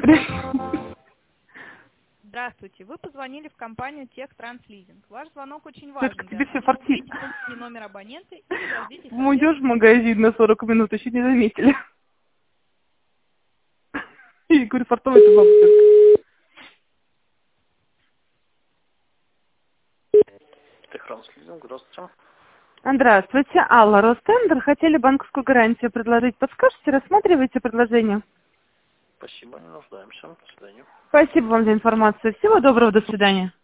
Здравствуйте. Вы позвонили в компанию Техтранслизинг. Ваш звонок очень важен. Тетка, тебе все фартит. Номер абонента и дождитесь. Уйдешь в магазин на 40 минут, еще не заметили. И говорю, фартовый ты бабушка. Техтранслизинг, здравствуйте. Здравствуйте, Алла, Ростендер. Хотели банковскую гарантию предложить. Подскажете, рассматриваете предложение? Спасибо, не нуждаемся. До свидания. Спасибо вам за информацию. Всего доброго, до свидания.